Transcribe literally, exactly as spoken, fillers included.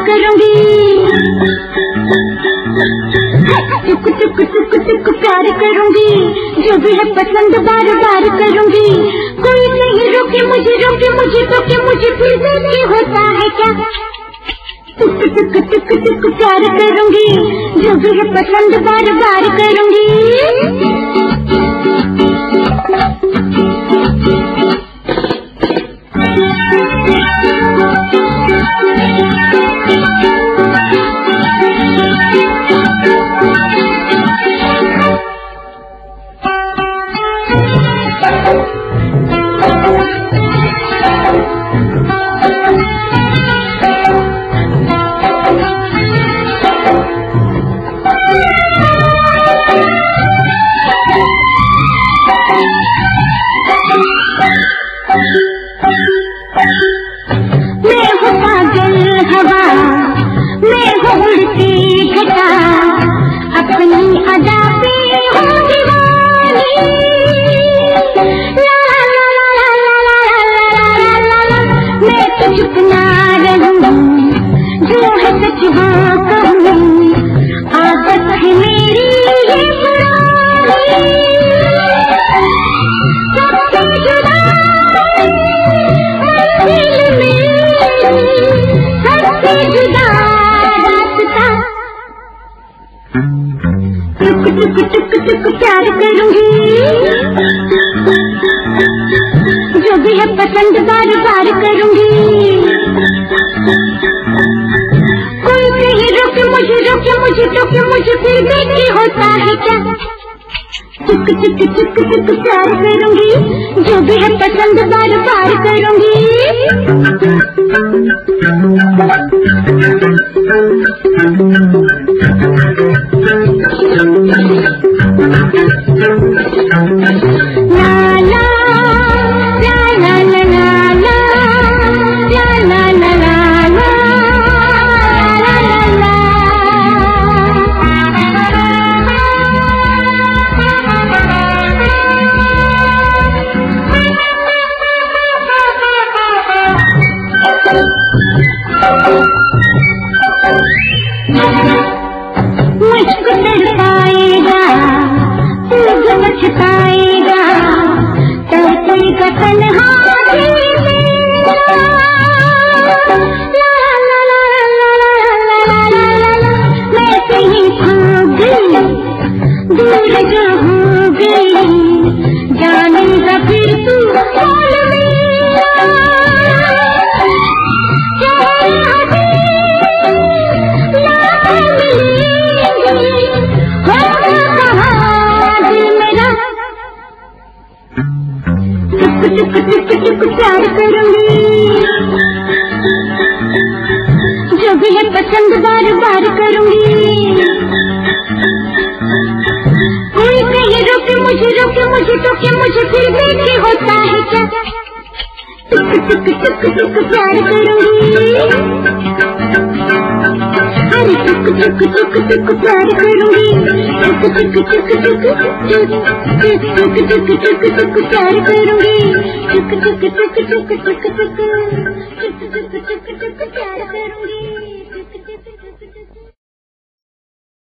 करूंगी, टुक टुक टुक टुक प्यार करूंगी, जो भी है पसंद बार बार करूंगी। कोई नहीं रोके मुझे, रोके मुझे, टोके मुझे, फिर भी होता है क्या? टुक टुक टुक टुक प्यार करूंगी, जो भी है पसंद बार बार करूंगी। मैं हूँ पागल हवा, मैं हूँ उड़ती घटा, अपनी अदा पे हूँ दीवानी। ला ला ला ला ला ला ला, मैं तो चुप ना रहूं, जो है सच वो कहूं, आदत है मेरी ये पुरानी। टुक टुक टुक प्यार करूंगी, जो भी है पसंद बार बार करूंगी। कोई नहीं रोके मुझे, रोके मुझे, टोके मुझे, फिर भी होता है क्या? टुक टुक टुक टुक प्यार करूंगी, जो भी है पसंद बार बार करूंगी। मुझको तड़पाएगा, तुझको पछताएगा, तड़पेगा तन्हा दिल मेरा। ला ला ला ला ला ला ला, मैं कहीं खो गई, दूर जो हो गई, जानेगा फिर तू बोल मेरा। टुक टुक टुक प्यार करूंगी, जो भी है पसंद बार बार करूंगी। कोई नहीं रोके मुझे, रोके मुझे, टोके मुझे, फिर भी होता है क्या? टुक टुक टुक टुक प्यार करूंगी, अरे टुक टुक टुक टुक प्यार करूंगी, टुक टुक टुक टुक टुक टुक टुक टुक प्यार करूंगी, टुक टुक टुक टुक टुक टुक टुक टुक टुक।